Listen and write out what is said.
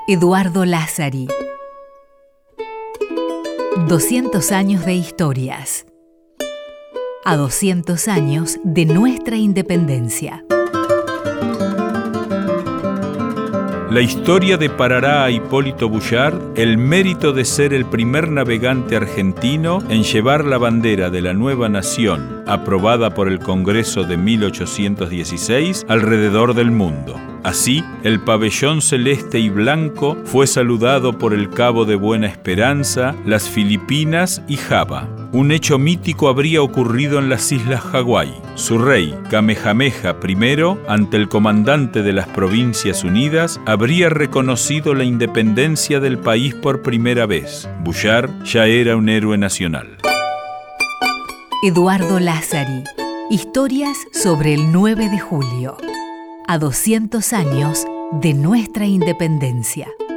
Eduardo Lázari. 200 años de historias. A 200 años de nuestra independencia. La historia deparará a Hipólito Boullard el mérito de ser el primer navegante argentino en llevar la bandera de la nueva nación, aprobada por el Congreso de 1816, alrededor del mundo. Así, el pabellón celeste y blanco fue saludado por el Cabo de Buena Esperanza, las Filipinas y Java. Un hecho mítico habría ocurrido en las Islas Hawái. Su rey, Kamehameha I, ante el comandante de las Provincias Unidas, habría reconocido la independencia del país por primera vez. Boullard ya era un héroe nacional. Eduardo Lázari. Historias sobre el 9 de julio. A 200 años de nuestra independencia.